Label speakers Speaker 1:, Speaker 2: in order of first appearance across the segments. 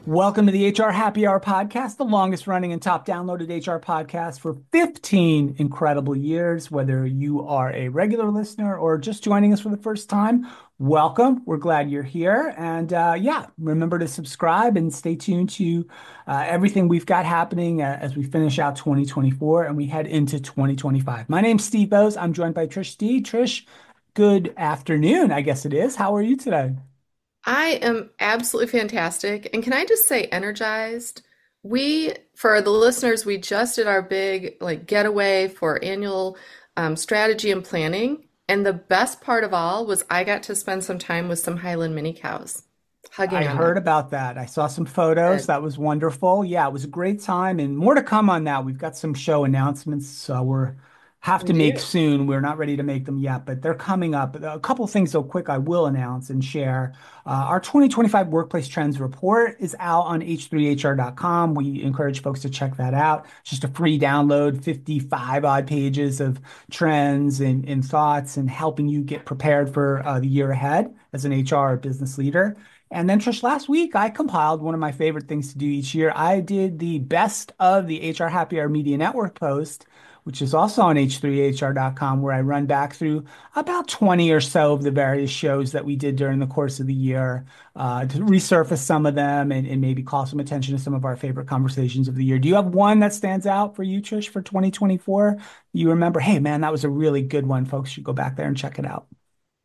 Speaker 1: Welcome to the HR Happy Hour podcast, the longest running and top downloaded HR podcast for 15 incredible years. Whether you are a regular listener or just joining us for the first time, welcome. We're glad you're here. And yeah, remember to subscribe and stay tuned to everything we've got happening as we finish out 2024 and we head into 2025. My name's Steve Bose. I'm joined by Trish D. Trish, good afternoon, I guess it is. How are you today?
Speaker 2: I am absolutely fantastic. And can I just say energized? For the listeners, we just did our big getaway for annual strategy and planning. And the best part of all was I got to spend some time with some Highland mini cows,
Speaker 1: I
Speaker 2: hugging on
Speaker 1: heard
Speaker 2: them.
Speaker 1: about that. I saw some photos.
Speaker 2: Good.
Speaker 1: That was wonderful. Yeah, it was a great time and more to come on that. We've got some show announcements we're have
Speaker 2: We
Speaker 1: to make
Speaker 2: do.
Speaker 1: soon. We're not ready to make them yet, but they're coming up. A couple things so quick I will announce and share. Our 2025 Workplace Trends Report is out on h3hr.com. We encourage folks to check that out. It's just a free download, 55 odd pages of trends and thoughts and helping you get prepared for the year ahead as an HR or business leader. And then Trish, last week I compiled one of my favorite things to do each year. I did the best of the HR Happy Hour Media Network post, which is also on h3hr.com, where I run back through about 20 or so of the various shows that we did during the course of the year to resurface some of them and maybe call some attention to some of our favorite conversations of the year. Do you have one that stands out for you, Trish, for 2024? You remember, hey, man, that was a really good one. Folks should go back there and check it out.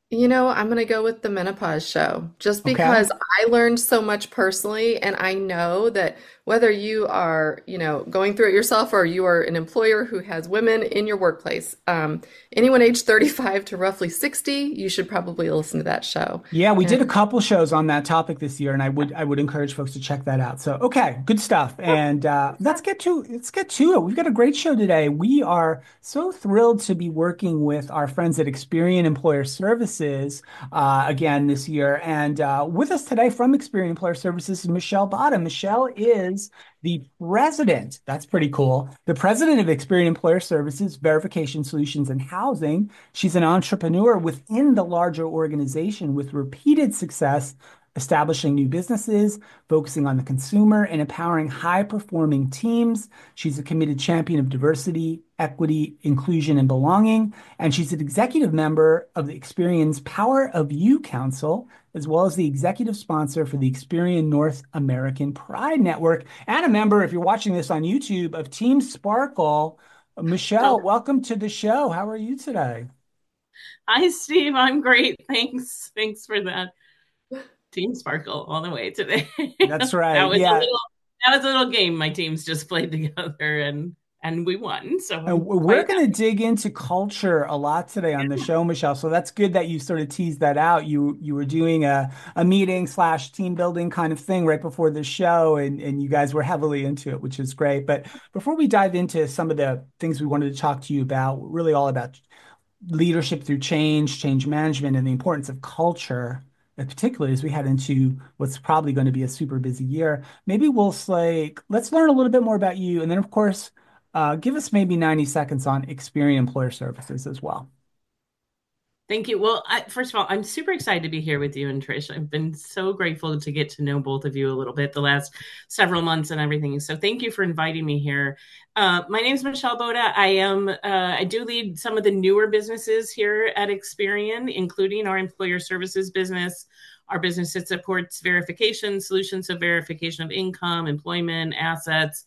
Speaker 2: I'm going to go with the menopause show just
Speaker 1: Okay.
Speaker 2: because I learned so much personally. And I know that whether you are, going through it yourself or you are an employer who has women in your workplace, anyone age 35 to roughly 60, you should probably listen to that show.
Speaker 1: Yeah, we
Speaker 2: And
Speaker 1: did a couple shows on that topic this year, and I would encourage folks to check that out. So, okay, good stuff. And let's get to it. We've got a great show today. We are so thrilled to be working with our friends at Experian Employer Services again this year. And with us today from Experian Employer Services is Michelle Bottom. Michelle is the president. That's pretty cool. The president of Experian Employer Services, Verification Solutions and Housing. She's an entrepreneur within the larger organization with repeated success establishing new businesses, focusing on the consumer, and empowering high-performing teams. She's a committed champion of diversity, equity, inclusion, and belonging. And she's an executive member of the Experian's Power of You Council, as well as the executive sponsor for the Experian North American Pride Network, and a member, if you're watching this on YouTube, of Team Sparkle. Michelle,
Speaker 2: so
Speaker 1: welcome to the show. How are you today?
Speaker 3: Hi, Steve. I'm great. Thanks. Thanks for that. Team Sparkle all the way today.
Speaker 1: That's
Speaker 3: That
Speaker 1: right.
Speaker 3: was a
Speaker 1: Yeah.
Speaker 3: little that was a little game my teams just played together and we won. So
Speaker 1: And
Speaker 3: I'm
Speaker 1: we're
Speaker 3: quite
Speaker 1: going to dig into culture a lot today on the
Speaker 3: happy.
Speaker 1: show, Michelle. So that's good that you sort of teased that out. You were doing a meeting slash team building kind of thing right before the show, and you guys were heavily into it, which is great. But before we dive into some of the things we wanted to talk to you about, really all about leadership through change, change management, and the importance of culture, particularly as we head into what's probably going to be a super busy year. Maybe let's learn a little bit more about you. And then, of course, give us maybe 90 seconds on Experian Employer Services as well.
Speaker 3: Thank you. Well, first of all, I'm super excited to be here with you and Trish. I've been so grateful to get to know both of you a little bit the last several months and everything. So thank you for inviting me here. My name is Michelle Boda. I do lead some of the newer businesses here at Experian, including our employer services business, our business that supports verification solutions, so verification of income, employment, assets,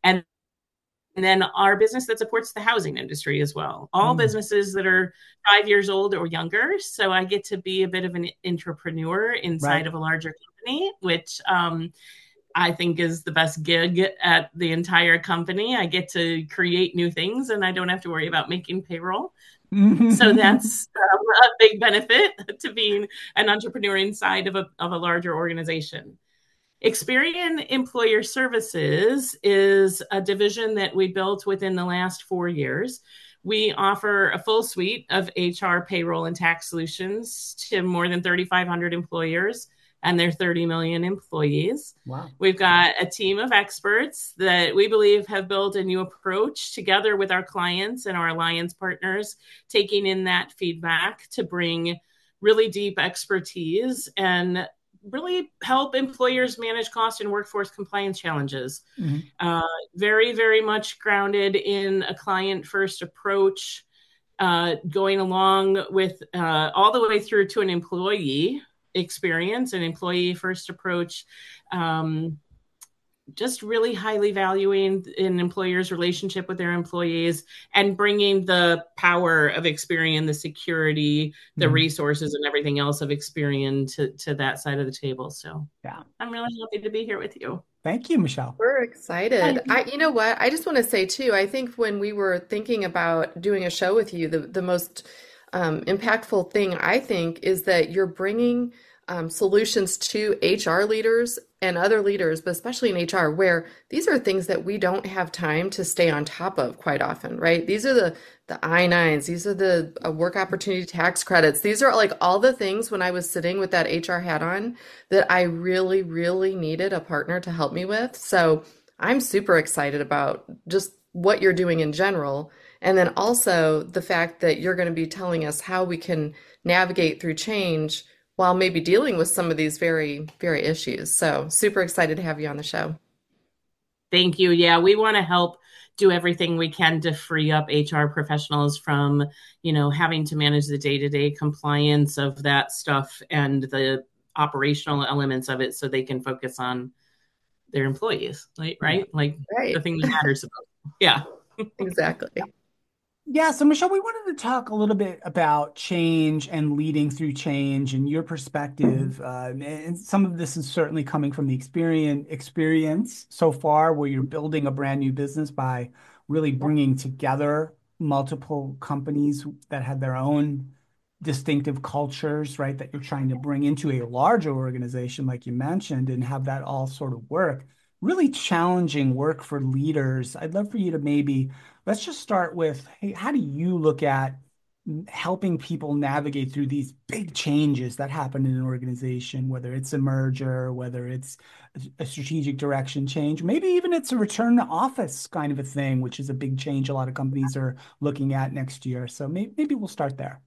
Speaker 3: and then our business that supports the housing industry as well. All
Speaker 1: Mm,
Speaker 3: businesses that are 5 years old or younger. So I get to be a bit of an entrepreneur inside
Speaker 1: right.
Speaker 3: of a larger company, which I think is the best gig at the entire company. I get to create new things and I don't have to worry about making payroll. So that's a big benefit to being an entrepreneur inside of a larger organization. Experian Employer Services is a division that we built within the last 4 years. We offer a full suite of HR, payroll, and tax solutions to more than 3,500 employers and their 30 million employees.
Speaker 1: Wow.
Speaker 3: We've got a team of experts that we believe have built a new approach together with our clients and our alliance partners, taking in that feedback to bring really deep expertise and really help employers manage cost and workforce compliance challenges.
Speaker 1: Hmm.
Speaker 3: Uh, Very, very much grounded in a client first approach, going along with all the way through to an employee experience, an employee first approach. Just really highly valuing an employer's relationship with their employees and bringing the power of Experian, the security, the
Speaker 1: Hmm.
Speaker 3: resources, and everything else of Experian to that side of the table. So
Speaker 1: Yeah.
Speaker 3: I'm really happy to be here with you.
Speaker 1: Thank you, Michelle.
Speaker 2: We're excited.
Speaker 1: Yeah.
Speaker 2: You know what? I just want to say too, I think when we were thinking about doing a show with you, the most impactful thing I think is that you're bringing solutions to HR leaders and other leaders, but especially in HR, where these are things that we don't have time to stay on top of quite often, right? These are the I-9s, these are the work opportunity tax credits. These are like all the things when I was sitting with that HR hat on that I really, really needed a partner to help me with. So I'm super excited about just what you're doing in general. And then also the fact that you're going to be telling us how we can navigate through change while maybe dealing with some of these very, very issues. So super excited to have you on the show.
Speaker 3: Thank you. Yeah, we want to help do everything we can to free up HR professionals from, having to manage the day-to-day compliance of that stuff and the operational elements of it so they can focus on their employees, right?
Speaker 1: Yeah.
Speaker 3: Right? Like the
Speaker 2: Right.
Speaker 3: thing that matters about. Yeah.
Speaker 2: Exactly.
Speaker 1: Yeah, so Michelle, we wanted to talk a little bit about change and leading through change and your perspective. And some of this is certainly coming from the experience so far, where you're building a brand new business by really bringing together multiple companies that have their own distinctive cultures, right? That you're trying to bring into a larger organization, like you mentioned, and have that all sort of work. Really challenging work for leaders. I'd love for you to maybe let's just start with, hey, how do you look at helping people navigate through these big changes that happen in an organization, whether it's a merger, whether it's a strategic direction change, maybe even it's a return to office kind of a thing, which is a big change a lot of companies are looking at next year. So maybe we'll start there.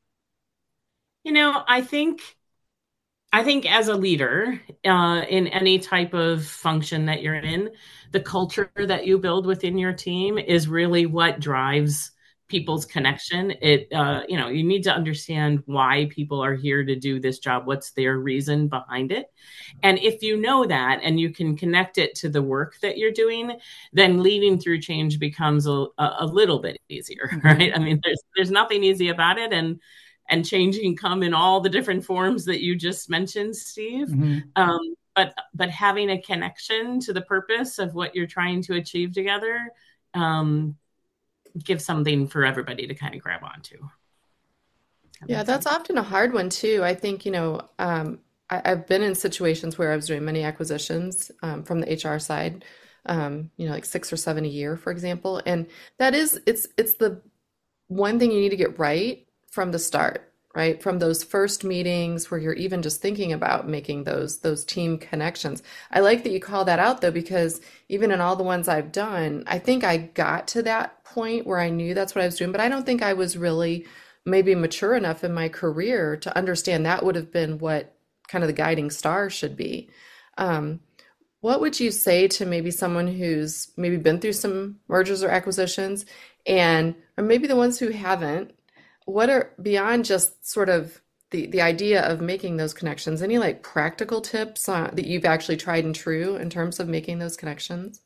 Speaker 3: I think as a leader, in any type of function that you're in, the culture that you build within your team is really what drives people's connection. You need to understand why people are here to do this job. What's their reason behind it? And if you know that and you can connect it to the work that you're doing, then leading through change becomes a little bit easier,
Speaker 1: Mhm.
Speaker 3: right? I mean, there's nothing easy about it, and changing come in all the different forms that you just mentioned, Steve.
Speaker 1: Mhm.
Speaker 3: But having a connection to the purpose of what you're trying to achieve together, um, gives something for everybody to kind of grab onto. That
Speaker 2: Yeah,
Speaker 3: makes
Speaker 2: that's
Speaker 3: sense.
Speaker 2: often a hard one too. I think, I've been in situations where I was doing many acquisitions from the HR side, like 6 or 7 a year, for example. And it's the one thing you need to get right from the start, right? From those first meetings where you're even just thinking about making those team connections. I like that you call that out though, because even in all the ones I've done, I think I got to that point where I knew that's what I was doing, but I don't think I was really maybe mature enough in my career to understand that would have been what kind of the guiding star should be. Um, what would you say to maybe someone who's maybe been through some mergers or acquisitions or maybe the ones who haven't? What are beyond just sort of the idea of making those connections? Any like practical tips that you've actually tried and true in terms of making those connections?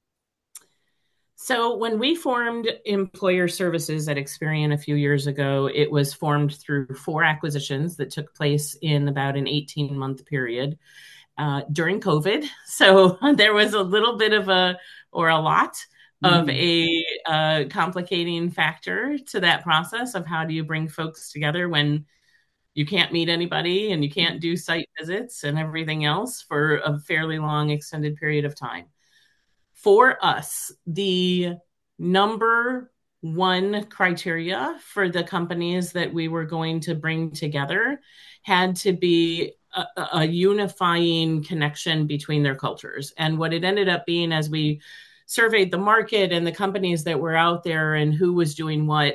Speaker 3: So when we formed Employer Services at Experian a few years ago, it was formed through 4 acquisitions that took place in about an 18-month period during COVID. So there was a little bit of a lot of
Speaker 1: Mhm.
Speaker 3: a complicating factor to that process of how do you bring folks together when you can't meet anybody and you can't do site visits and everything else for a fairly long extended period of time. For us, the number one criteria for the companies that we were going to bring together had to be a unifying connection between their cultures. And what it ended up being as we surveyed the market and the companies that were out there and who was doing what,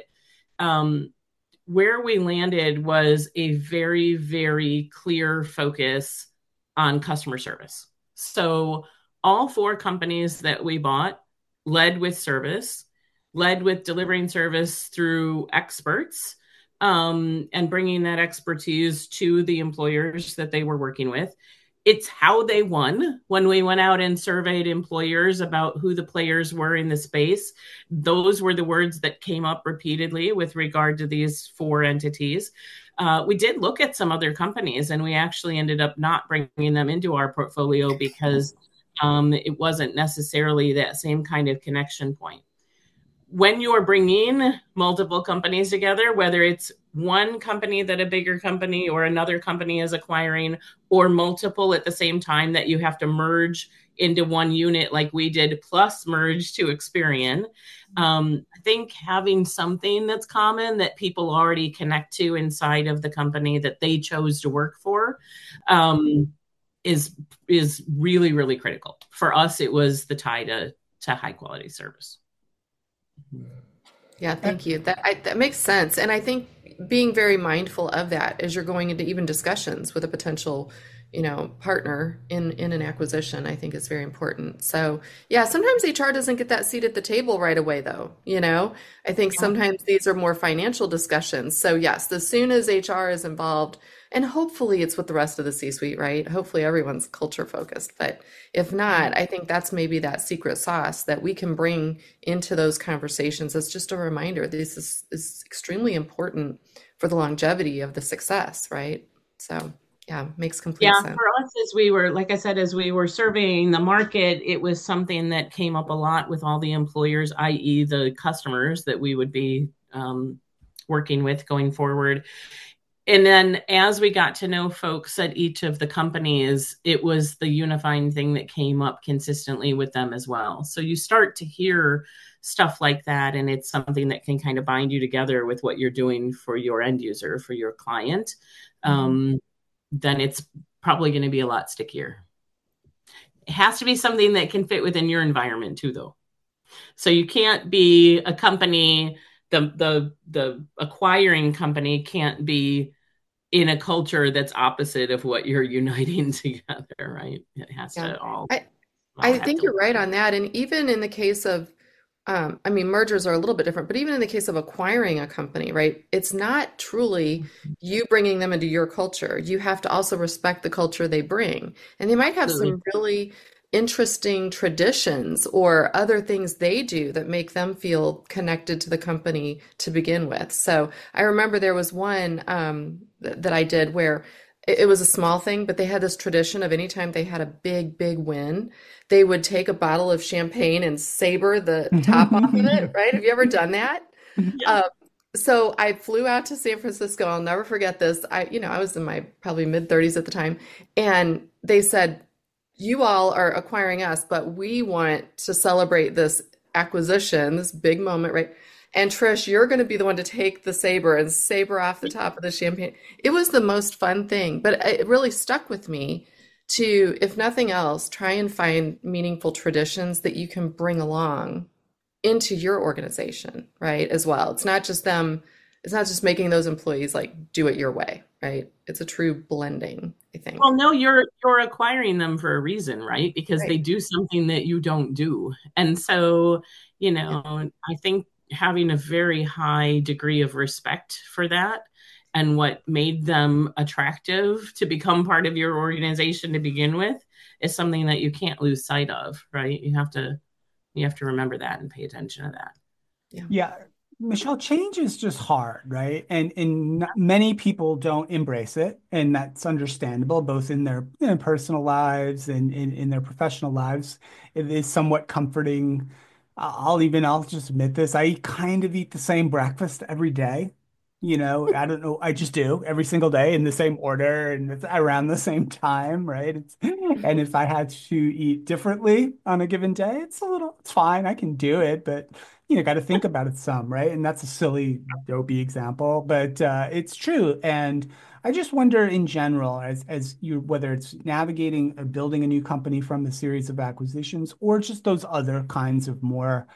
Speaker 3: where we landed was a very, very clear focus on customer service. So all four companies that we bought led with service, led with delivering service through experts, and bringing that expertise to the employers that they were working with. It's how they won when we went out and surveyed employers about who the players were in the space. Those were the words that came up repeatedly with regard to these four entities. We did look at some other companies, and we actually ended up not bringing them into our portfolio because it wasn't necessarily that same kind of connection point. When you are bringing multiple companies together, whether it's one company that a bigger company or another company is acquiring, or multiple at the same time that you have to merge into one unit like we did, plus merge to Experian, I think having something that's common that people already connect to inside of the company that they chose to work for is really, really critical. For us, it was the tie to high quality service.
Speaker 2: Yeah, thank you. That makes sense. And I think being very mindful of that as you're going into even discussions with a potential, partner in an acquisition, I think is very important. So yeah, sometimes HR doesn't get that seat at the table right away though. I think sometimes these are more financial discussions. So yes, as soon as HR is involved, and hopefully it's with the rest of the C-suite, right? Hopefully everyone's culture focused. But if not, I think that's maybe that secret sauce that we can bring into those conversations as just a reminder. This is extremely important for the longevity of the success, right? So yeah, makes complete sense.
Speaker 3: For us, like I said, as we were surveying the market, it was something that came up a lot with all the employers, i.e. the customers that we would be working with going forward. And then as we got to know folks at each of the companies, it was the unifying thing that came up consistently with them as well. So you start to hear stuff like that, and it's something that can kind of bind you together with what you're doing for your end user, for your client. Then it's probably going to be a lot stickier. It has to be something that can fit within your environment too, though. So you can't be a company, the acquiring company can't be in a culture that's opposite of what you're uniting together, right? It has to all.
Speaker 2: I think you're right on that. And even in the case of, mergers are a little bit different, but even in the case of acquiring a company, right? It's not truly you bringing them into your culture. You have to also respect the culture they bring. And they might have some really interesting traditions or other things they do that make them feel connected to the company to begin with. So I remember there was one that I did where it was a small thing, but they had this tradition of anytime they had a big, big win, they would take a bottle of champagne and saber the top off of it, right? Have you ever done that?
Speaker 3: Yeah.
Speaker 2: So I flew out to San Francisco. I'll never forget this. I was in my probably mid-30s at the time, and they said, you all are acquiring us, but we want to celebrate this acquisition, this big moment, right? And Trish, you're going to be the one to take the saber and saber off the top of the champagne. It was the most fun thing, but it really stuck with me to, if nothing else, try and find meaningful traditions that you can bring along into your organization, right? As well. It's not just making those employees like do it your way, right? It's a true blending, I think.
Speaker 3: Well, no, you're acquiring them for a reason, right? Because they do something that you don't do. And so, I think having a very high degree of respect for that and what made them attractive to become part of your organization to begin with is something that you can't lose sight of, right? You have to remember that and pay attention to that.
Speaker 1: Yeah. Michelle, change is just hard, right? And many people don't embrace it, and that's understandable, both in their personal lives and in their professional lives. It is somewhat comforting. I'll just admit this. I kind of eat the same breakfast every day. I don't know. I just do every single day in the same order and it's around the same time, right? And if I had to eat differently on a given day, it's fine. I can do it, but got to think about it some, right? And that's a silly, dopey example, but it's true. And I just wonder in general, whether it's navigating or building a new company from a series of acquisitions or just those other kinds of more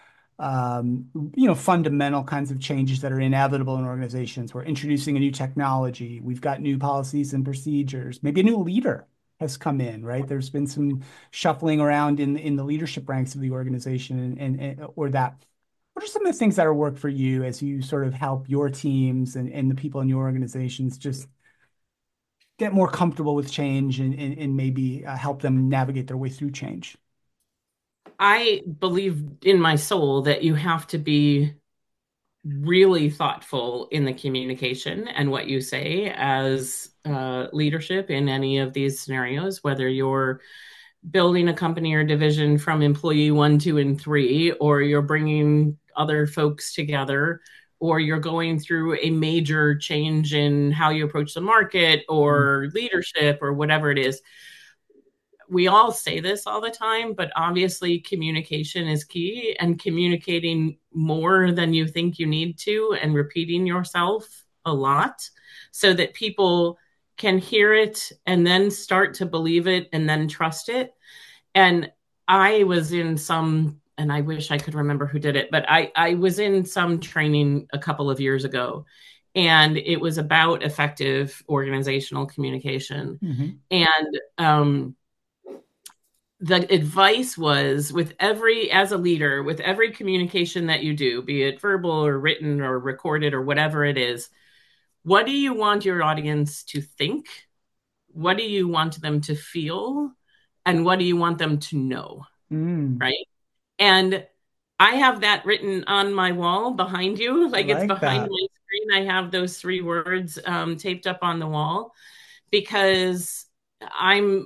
Speaker 1: fundamental kinds of changes that are inevitable in organizations. We're introducing a new technology. We've got new policies and procedures, maybe a new leader. has come in, right? There's been some shuffling around in the leadership ranks of the organization and or that. What are some of the things that are work for you as you sort of help your teams and the people in your organizations just get more comfortable with change and maybe help them navigate their way through change?
Speaker 3: I believe in my soul that you have to be really thoughtful in the communication and what you say as leadership in any of these scenarios, whether you're building a company or division from employee one, two, and three, or you're bringing other folks together, or you're going through a major change in how you approach the market or leadership or whatever it is. We all say this all the time, but obviously communication is key, and communicating more than you think you need to and repeating yourself a lot so that people can hear it and then start to believe it and then trust it. And I was in some, and I wish I could remember who did it, but I was in some training a couple of years ago, and it was about effective organizational communication.
Speaker 1: Mm-hmm.
Speaker 3: And the advice was, as a leader, with every communication that you do, be it verbal or written or recorded or whatever it is, what do you want your audience to think? What do you want them to feel? And what do you want them to know? Right? And I have that written on my wall behind you. Like it's behind my screen. I have those 3 words taped up on the wall because I'm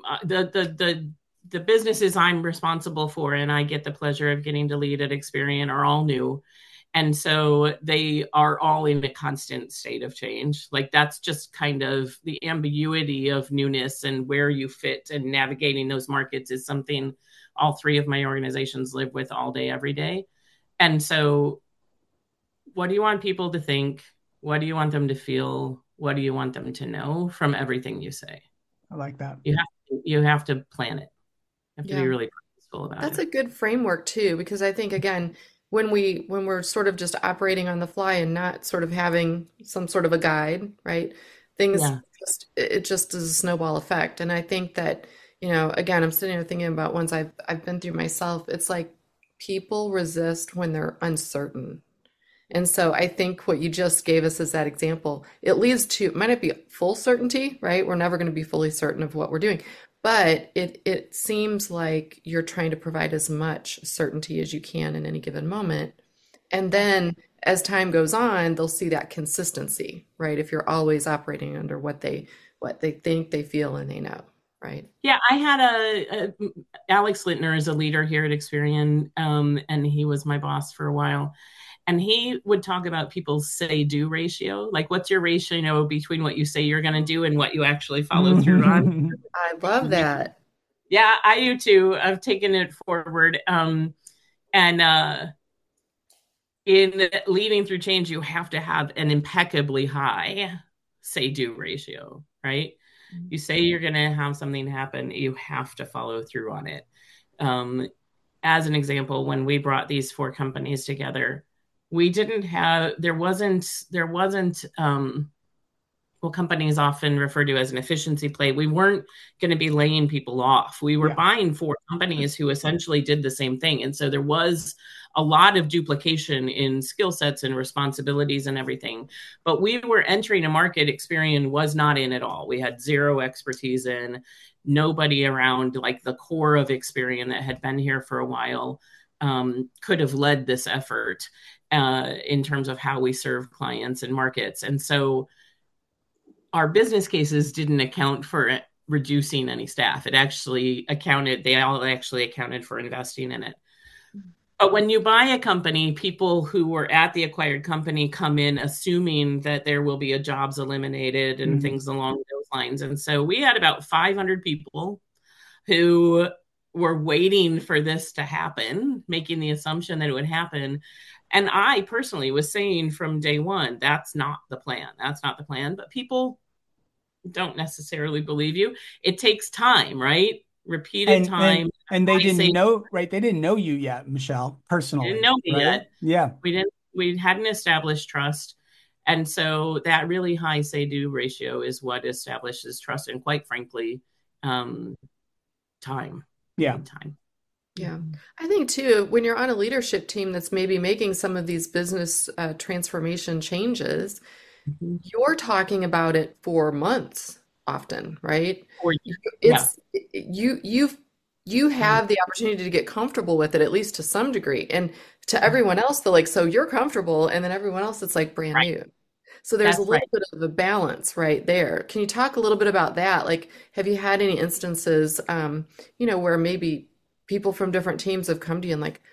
Speaker 3: the businesses I'm responsible for and I get the pleasure of getting to lead at Experian are all new. And so they are all in a constant state of change. Like that's just kind of the ambiguity of newness and where you fit and navigating those markets is something all 3 of my organizations live with all day, every day. And so what do you want people to think? What do you want them to feel? What do you want them to know from everything you say?
Speaker 1: I like that.
Speaker 3: You have to plan it. You have to be really purposeful about it.
Speaker 2: That's a good framework too, because I think again, when we're sort of just operating on the fly and not sort of having some sort of a guide, right? Things it just is a snowball effect. And I think that, again, I'm sitting here thinking about ones I've been through myself. It's like people resist when they're uncertain. And so I think what you just gave us as that example, it leads to, it might not be full certainty, right? We're never going to be fully certain of what we're doing, but it seems like you're trying to provide as much certainty as you can in any given moment. And then as time goes on, they'll see that consistency, right? If you're always operating under what they think, they feel, and they know, right?
Speaker 3: Yeah, I had Alex Littner is a leader here at Experian, and he was my boss for a while. And he would talk about people's say-do ratio. Like, what's your ratio between what you say you're going to do and what you actually follow through on?
Speaker 2: I love that.
Speaker 3: Yeah, I do too. I've taken it forward. And in leading through change, you have to have an impeccably high say-do ratio, right? You say you're going to have something happen, you have to follow through on it. As an example, when we brought these 4 companies together, there wasn't what companies often refer to as an efficiency play. We weren't going to be laying people off. We were buying 4 companies who essentially did the same thing. And so there was a lot of duplication in skill sets and responsibilities and everything. But we were entering a market Experian was not in at all. We had 0 expertise in, nobody around like the core of Experian that had been here for a while could have led this effort in terms of how we serve clients and markets. And so our business cases didn't account for reducing any staff. They all actually accounted for investing in it. But when you buy a company, people who were at the acquired company come in assuming that there will be a jobs eliminated and things along those lines. And so we had about 500 people who were waiting for this to happen, making the assumption that it would happen. And I personally was saying from day one, that's not the plan. That's not the plan. But people don't necessarily believe you. It takes time, right? Repeated time.
Speaker 1: And they didn't know, right? They didn't know you yet, Michelle, personally.
Speaker 3: They didn't know me yet.
Speaker 1: Yeah.
Speaker 3: We hadn't established trust. And so that really high say-do ratio is what establishes trust. And quite frankly, um, time. You
Speaker 1: Yeah.
Speaker 3: need time.
Speaker 2: Yeah.
Speaker 3: Mhm.
Speaker 2: I think too, when you're on a leadership team that's maybe making some of these business transformation changes,
Speaker 3: Mhm.
Speaker 2: you're talking about it for months often, right?
Speaker 3: Or yeah.
Speaker 2: It's you have the opportunity to get comfortable with it at least to some degree. And to everyone else, they're like, so you're comfortable, and then everyone else it's like brand
Speaker 3: Right.
Speaker 2: new. So there's a
Speaker 3: That's
Speaker 2: little
Speaker 3: right.
Speaker 2: bit of a balance right there. Can you talk a little bit about that? Like, have you had any instances, where maybe people from different teams have come to you and like,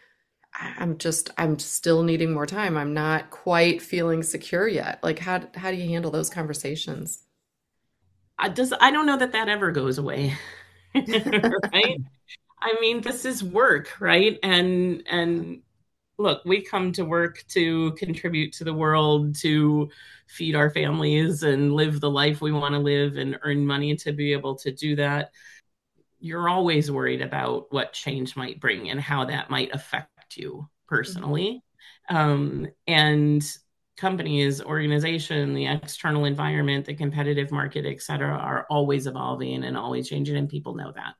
Speaker 2: I'm still needing more time. I'm not quite feeling secure yet. Like, how do you handle those conversations?
Speaker 3: I don't know that that ever goes away. Right? I mean, this is work, right? And look, we come to work to contribute to the world, to feed our families and live the life we want to live and earn money to be able to do that. You're always worried about what change might bring and how that might affect you personally. And companies, organization, the external environment, the competitive market, et cetera, are always evolving and always changing, and people know that.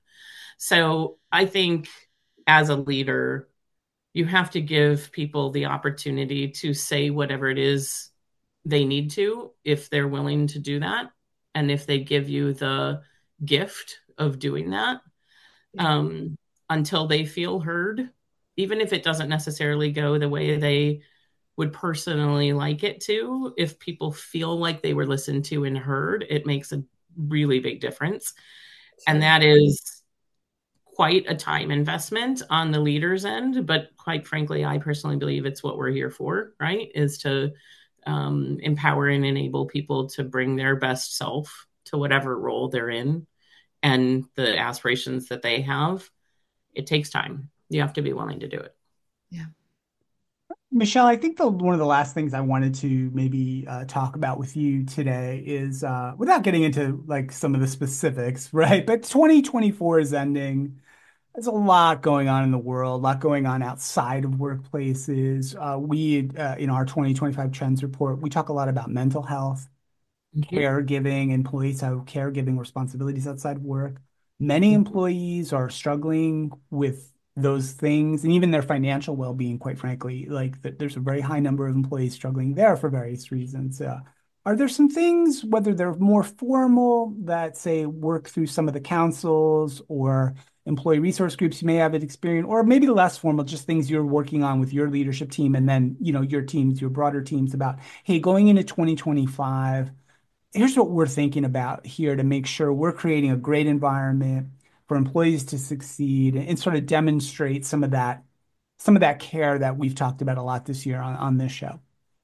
Speaker 3: So I think as a leader, you have to give people the opportunity to say whatever it is they need to, if they're willing to do that. And if they give you the gift of doing that,
Speaker 2: Yeah.
Speaker 3: um, until they feel heard, even if it doesn't necessarily go the way they would personally like it to. If people feel like they were listened to and heard, it makes a really big difference. And
Speaker 2: Sure.
Speaker 3: that is quite a time investment on the leader's end. But quite frankly, I personally believe it's what we're here for, right? Is to empower and enable people to bring their best self to whatever role they're in and the aspirations that they have. It takes time. You have to be willing to do it.
Speaker 2: Yeah.
Speaker 1: Michelle, I think one of the last things I wanted to maybe talk about with you today is without getting into like some of the specifics, right? But 2024 is ending. There's a lot going on in the world, a lot going on outside of workplaces. In our 2025 trends report, we talk a lot about mental health,
Speaker 3: Mhm.
Speaker 1: caregiving. Employees have caregiving responsibilities outside of work. Many
Speaker 3: Mhm.
Speaker 1: employees are struggling with those things and even their financial well-being, quite frankly. There's a very high number of employees struggling there for various reasons. Are there some things, whether they're more formal, that say work through some of the councils or employee resource groups you may have it experience, or maybe less formal, just things you're working on with your leadership team and then, your teams, your broader teams about, hey, going into 2025, here's what we're thinking about here to make sure we're creating a great environment for employees to succeed and sort of demonstrate some of that care that we've talked about a lot this year on this show.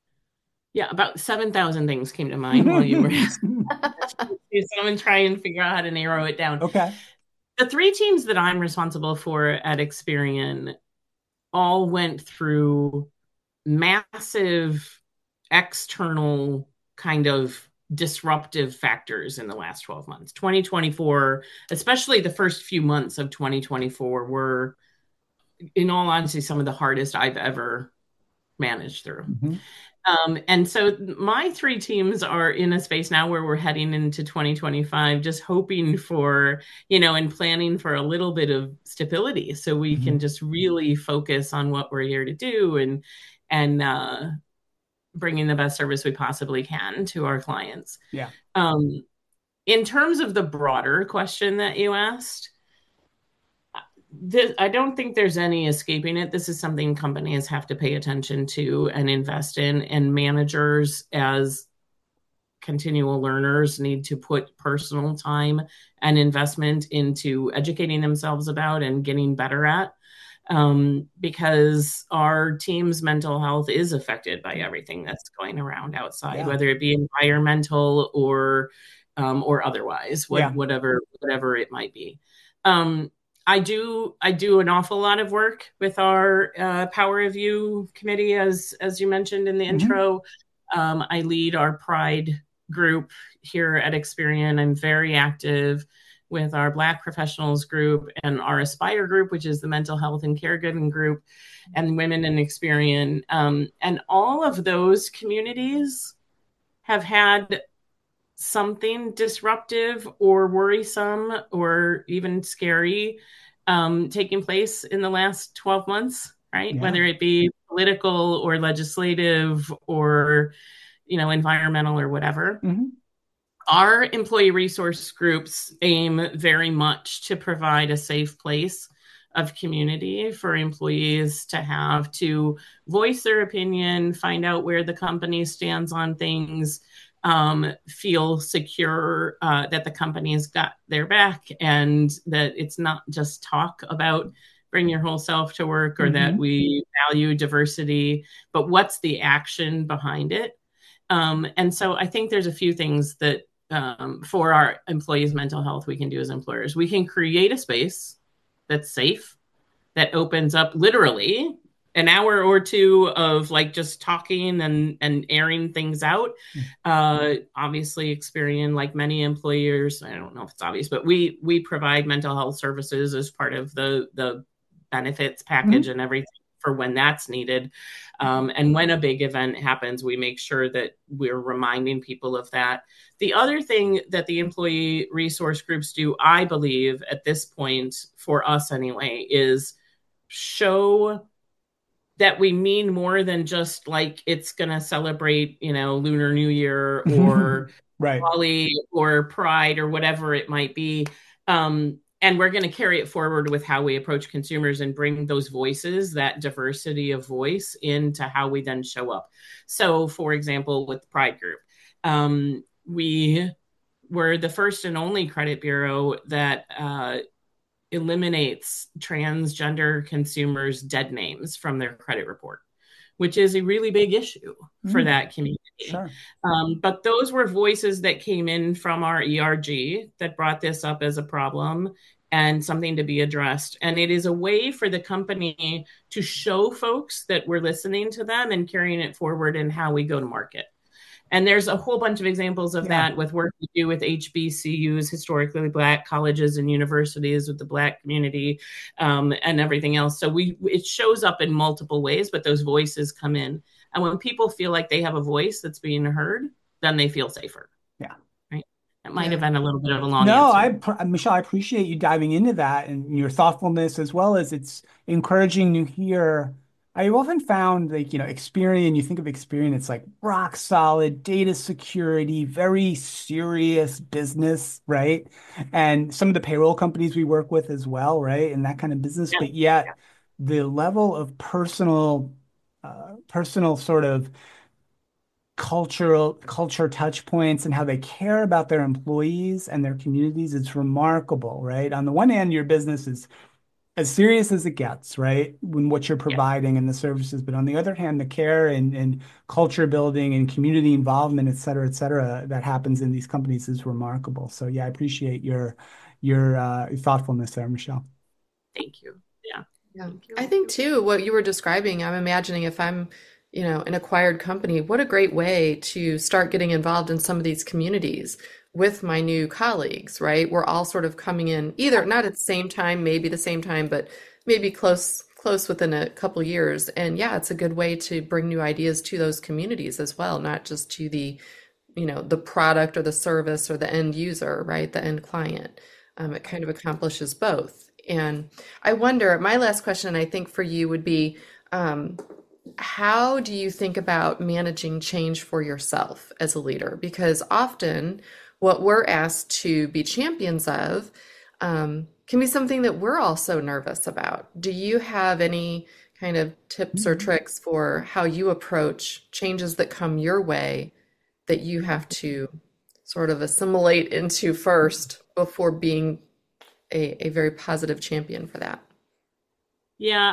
Speaker 3: Yeah, about 7,000 things came to mind while you were so I'm going to try and figure out how to narrow it down.
Speaker 1: Okay.
Speaker 3: The three teams that I'm responsible for at Experian all went through massive external kind of disruptive factors in the last 12 months. 2024, especially the first few months of 2024, were, in all honesty, some of the hardest I've ever managed through.
Speaker 1: Mhm.
Speaker 3: And so my three teams are in a space now where we're heading into 2025, just hoping for, and planning for a little bit of stability so we can
Speaker 1: Mhm.
Speaker 3: just really focus on what we're here to do and bringing the best service we possibly can to our clients.
Speaker 1: Yeah.
Speaker 3: Um, in terms of the broader question that you asked, I don't think there's any escaping it. This is something companies have to pay attention to and invest in, and managers as continual learners need to put personal time and investment into educating themselves about and getting better at, because our team's mental health is affected by everything that's going around outside,
Speaker 1: Yeah.
Speaker 3: whether it be environmental or otherwise,
Speaker 1: Yeah.
Speaker 3: whatever it might be. Um, I do an awful lot of work with our Power of You committee, as you mentioned in the
Speaker 1: Mhm.
Speaker 3: intro. I lead our Pride group here at Experian. I'm very active with our Black professionals group and our Aspire group, which is the mental health and caregiving group, and Women in Experian. And all of those communities have had something disruptive or worrisome or even scary taking place in the last 12 months, right?
Speaker 1: Yeah.
Speaker 3: Whether it be political or legislative or, environmental or whatever.
Speaker 1: Hmm.
Speaker 3: Our employee resource groups aim very much to provide a safe place of community for employees to have to voice their opinion, find out where the company stands on things, feel secure that the company's got their back and that it's not just talk about bring your whole self to work or that
Speaker 1: Hmm.
Speaker 3: we value diversity, but what's the action behind it? And so I think there's a few things that for our employees' mental health we can do as employers. We can create a space that's safe, that opens up literally an hour or two of like just talking and airing things out. Obviously, Experian, like many employers, I don't know if it's obvious, but we provide mental health services as part of the benefits package
Speaker 1: Hmm.
Speaker 3: and everything for when that's needed. And when a big event happens, we make sure that we're reminding people of that. The other thing that the employee resource groups do, I believe, at this point, for us anyway, is show that we mean more than just like it's going to celebrate, Lunar New Year or
Speaker 1: Right.
Speaker 3: Holi or Pride or whatever it might be. And we're going to carry it forward with how we approach consumers and bring those voices, that diversity of voice, into how we then show up. So, for example, with the Pride Group, we were the first and only credit bureau that eliminates transgender consumers' dead names from their credit report, which is a really big issue for
Speaker 1: Mm,
Speaker 3: that community.
Speaker 1: sure.
Speaker 3: But those were voices that came in from our ERG that brought this up as a problem and something to be addressed. And it is a way for the company to show folks that we're listening to them and carrying it forward in how we go to market. And there's a whole bunch of examples of
Speaker 1: Yeah.
Speaker 3: that with work we do with HBCUs, historically Black colleges and universities with the Black community, and everything else. So it shows up in multiple ways, but those voices come in. And when people feel like they have a voice that's being heard, then they feel safer.
Speaker 1: Yeah.
Speaker 3: Right? It might have
Speaker 2: Yeah.
Speaker 3: been a little bit of a long
Speaker 1: No,
Speaker 3: answer.
Speaker 1: Michelle, I appreciate you diving into that and your thoughtfulness as well as it's encouraging to hear. I've often found like, Experian, you think of Experian, it's like rock solid data security, very serious business, right? And some of the payroll companies we work with as well, right? And that kind of business,
Speaker 3: Yeah.
Speaker 1: but yet the level of personal sort of culture touch points and how they care about their employees and their communities, it's remarkable, right? On the one hand, your business is as serious as it gets, right? When what you're
Speaker 3: Yeah.
Speaker 1: providing and the services, but on the other hand, the care and culture building and community involvement, et cetera, that happens in these companies is remarkable. So yeah, I appreciate your thoughtfulness there, Michelle.
Speaker 3: Thank you. Yeah.
Speaker 2: Yeah.
Speaker 3: Thank
Speaker 2: I
Speaker 3: you.
Speaker 2: think too, what you were describing, I'm imagining if I'm, an acquired company, what a great way to start getting involved in some of these communities with my new colleagues, right? We're all sort of coming in either not at the same time, maybe the same time, but maybe close within a couple years. And yeah, it's a good way to bring new ideas to those communities as well, not just to the product or the service or the end user, right? The end client. It kind of accomplishes both. And I wonder, my last question, I think for you would be, how do you think about managing change for yourself as a leader? Because often what we're asked to be champions of can be something that we're also nervous about. Do you have any kind of tips or
Speaker 1: Mhm.
Speaker 2: tricks for how you approach changes that come your way that you have to sort of assimilate into first before being a very positive champion for that?
Speaker 3: Yeah.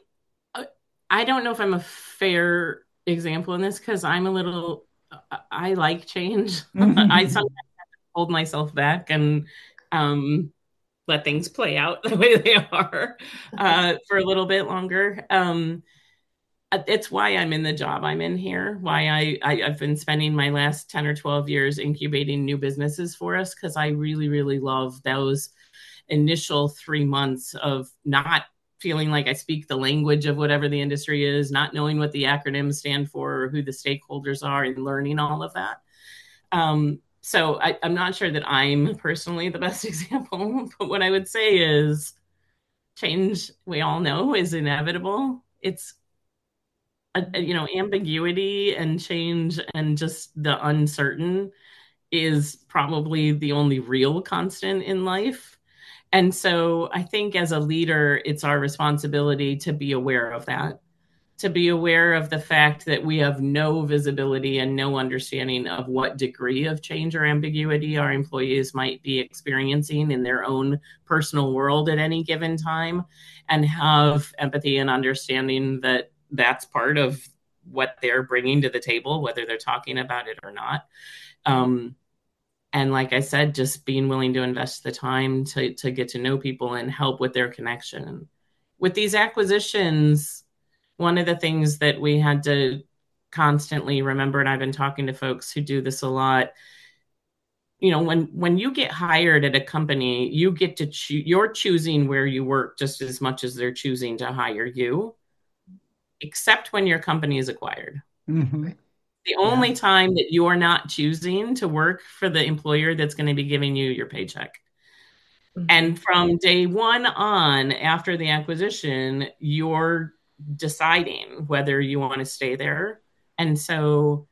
Speaker 3: I don't know if I'm a fair example in this because I'm a little, I like change. I sometimes hold myself back and um, let things play out the way they are for a little bit longer. It's why I'm in the job I'm in here, why I've been spending my last 10 or 12 years incubating new businesses for us, because I really, really love those initial 3 months of not feeling like I speak the language of whatever the industry is, not knowing what the acronyms stand for or who the stakeholders are, and learning all of that. So I'm not sure that I'm personally the best example, but what I would say is change, we all know, is inevitable. It's ambiguity and change and just the uncertain is probably the only real constant in life. And so I think as a leader, it's our responsibility to be aware of that, to be aware of the fact that we have no visibility and no understanding of what degree of change or ambiguity our employees might be experiencing in their own personal world at any given time, and have empathy and understanding that that's part of what they're bringing to the table, whether they're talking about it or not. And like I said, just being willing to invest the time to get to know people and help with their connection. With these acquisitions, one of the things that we had to constantly remember, and I've been talking to folks who do this a lot, when you get hired at a company, you get to you're choosing where you work just as much as they're choosing to hire you, except when your company is acquired.
Speaker 1: Mm-hmm.
Speaker 3: The only time that you're not choosing to work for the employer that's going to be giving you your paycheck. Mm-hmm. And from day one on, after the acquisition, you're deciding whether you want to stay there. And so,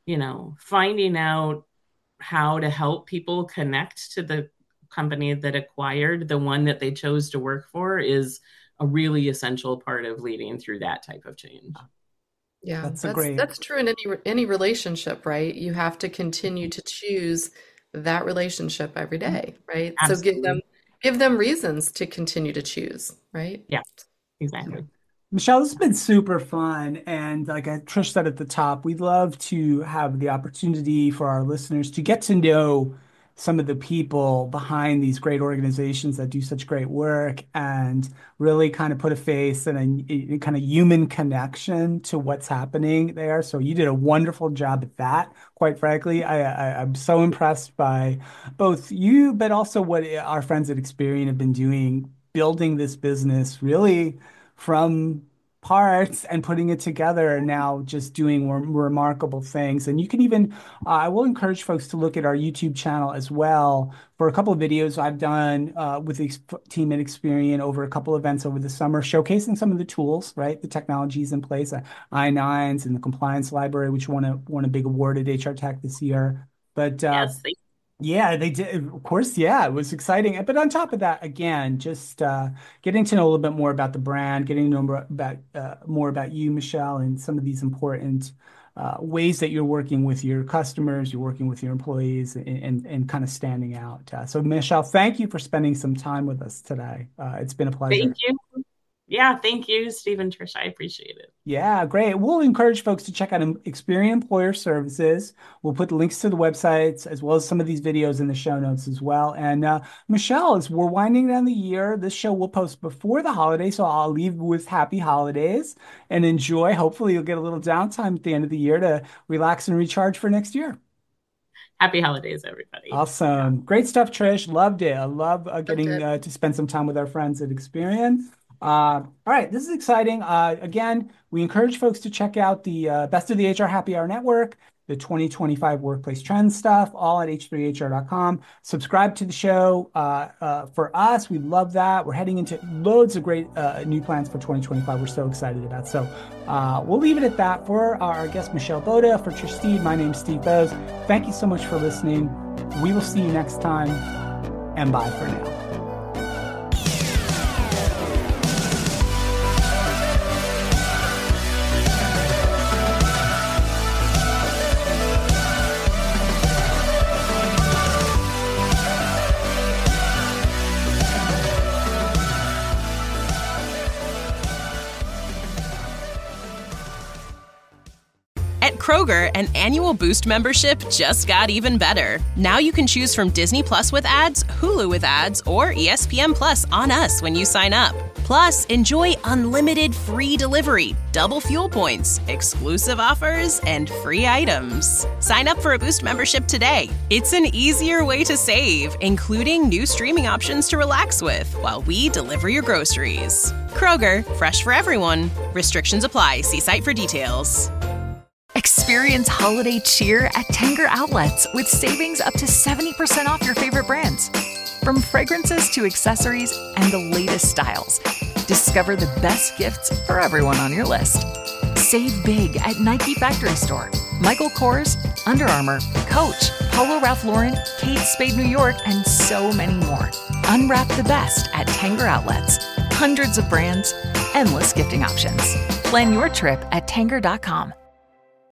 Speaker 3: finding out how to help people connect to the company that acquired the one that they chose to work for is a really essential part of leading through that type of change.
Speaker 2: Yeah, that's true in any relationship, right? You have to continue to choose that relationship every day, right? Absolutely. So give them reasons to continue to choose, right?
Speaker 3: Yeah, exactly.
Speaker 1: Michelle, this has been super fun. And like Trish said at the top, we'd love to have the opportunity for our listeners to get to know some of the people behind these great organizations that do such great work and really kind of put a face and a kind of human connection to what's happening there. So you did a wonderful job at that. Quite frankly, I'm so impressed by both you, but also what our friends at Experian have been doing, building this business really from parts and putting it together, and now just doing remarkable things. And you can even, I will encourage folks to look at our YouTube channel as well for a couple of videos I've done with the team at Experian over a couple events over the summer, showcasing some of the tools, right? The technologies in place, I-9s and the compliance library, which won a big award at HR Tech this year. But
Speaker 3: yes,
Speaker 1: yeah, they did. Of course, yeah, it was exciting. But on top of that, again, just getting to know a little bit more about the brand, getting to know more about you, Michelle, and some of these important ways that you're working with your customers, you're working with your employees, and kind of standing out. So, Michelle, thank you for spending some time with us today. It's been a pleasure.
Speaker 3: Thank you. Yeah, thank you, Steve and Trish. I appreciate it.
Speaker 1: Yeah, great. We'll encourage folks to check out Experian Employer Services. We'll put links to the websites as well as some of these videos in the show notes as well. And Michelle, as we're winding down the year, this show will post before the holidays, so I'll leave with happy holidays and enjoy. Hopefully you'll get a little downtime at the end of the year to relax and recharge for next year.
Speaker 3: Happy holidays, everybody.
Speaker 1: Awesome. Great stuff, Trish. Loved it. I love getting to spend some time with our friends at Experian. All right, this is exciting. Again, we encourage folks to check out the Best of the HR Happy Hour Network, the 2025 workplace trends stuff, all at h3hr.com. Subscribe to the show for us. We love that. We're heading into loads of great new plans for 2025. We're so excited about. So we'll leave it at that for our guest, Michelle Boda. For Trish Steed, my name's Steve Bose. Thank you so much for listening. We will see you next time, and bye for now.
Speaker 4: Kroger, an annual Boost membership just got even better. Now you can choose from Disney Plus with ads, Hulu with ads, or ESPN Plus on us when you sign up. Plus, enjoy unlimited free delivery, double fuel points, exclusive offers, and free items. Sign up for a Boost membership today. It's an easier way to save, including new streaming options to relax with while we deliver your groceries. Kroger, fresh for everyone. Restrictions apply. See site for details. Experience
Speaker 5: Experience holiday cheer at Tanger Outlets with savings up to 70% off your favorite brands. From fragrances to accessories and the latest styles, discover the best gifts for everyone on your list. Save big at Nike Factory Store, Michael Kors, Under Armour, Coach, Polo Ralph Lauren, Kate Spade New York, and so many more. Unwrap the best at Tanger Outlets. Hundreds of brands, endless gifting options. Plan your trip at Tanger.com.